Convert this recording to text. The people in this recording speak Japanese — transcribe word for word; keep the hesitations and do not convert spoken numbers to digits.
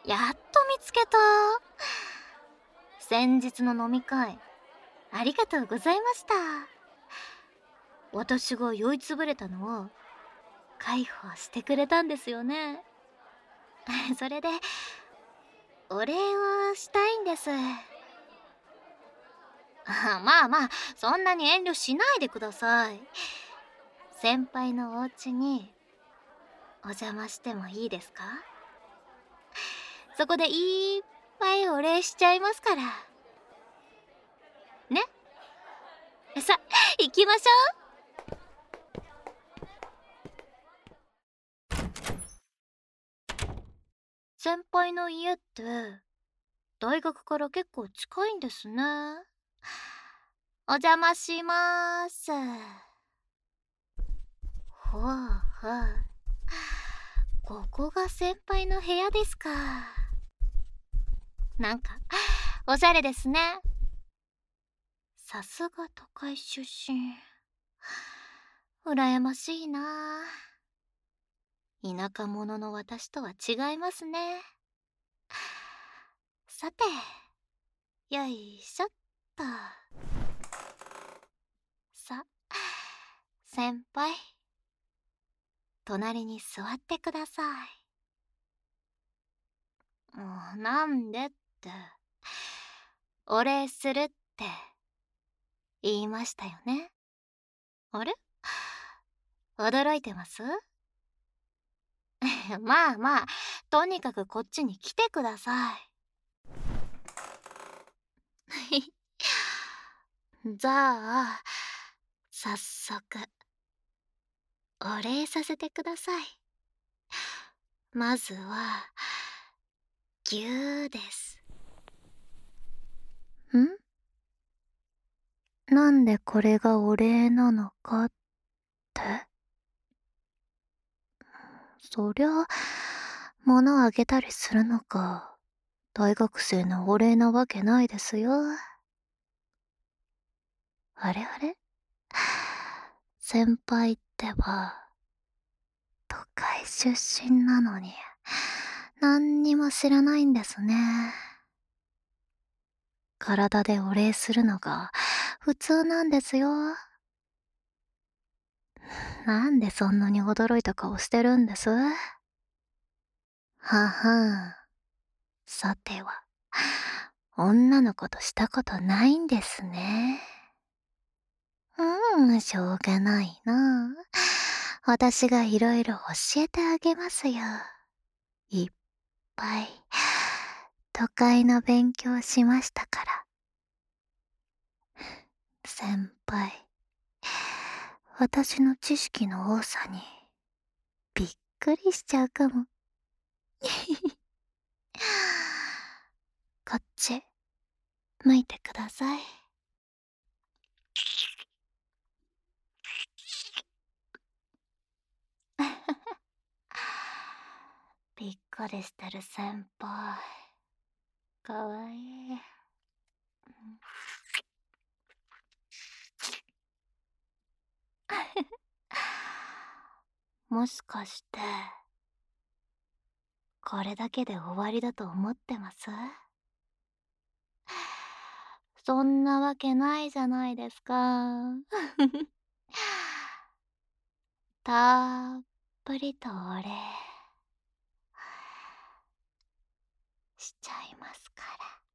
やっと見つけた。先日の飲み会、ありがとうございました。私が酔いつぶれたのを介抱してくれたんですよね。それでお礼をしたいんです。あまあまあ、そんなに遠慮しないでください。先輩のお家にお邪魔してもいいですか？そこでいっぱいお礼しちゃいますからね。さ、行きましょう。先輩の家って大学から結構近いんですね。お邪魔しまーす。ほうほう。ここが先輩の部屋ですか。なんかおしゃれですね。さすが都会出身。羨ましいな。田舎者の私とは違いますね。さて、よいしょっと。さ、先輩、隣に座ってください。もうなんでって、お礼するって言いましたよね。あれ？驚いてます？まあまあ、とにかくこっちに来てください。じゃあ、早速、お礼させてください。まずは、ぎゅーです。ん？なんでこれがお礼なのかって？そりゃ、物あげたりするのか、大学生のお礼なわけないですよ。あれあれ？先輩ってば、都会出身なのに、何にも知らないんですね。体でお礼するのが普通なんですよ。なんでそんなに驚いた顔してるんです？ははん。さては、女の子としたことないんですね。うん、しょうがないな。私がいろいろ教えてあげますよ。いっぱい、都会の勉強しましたから。先輩、私の知識の多さにびっくりしちゃうかも。こっち、向いてください。びっくりしてる先輩。かわいい。もしかして、これだけで終わりだと思ってます？そんなわけないじゃないですか。たっぷりとお礼しちゃいますから。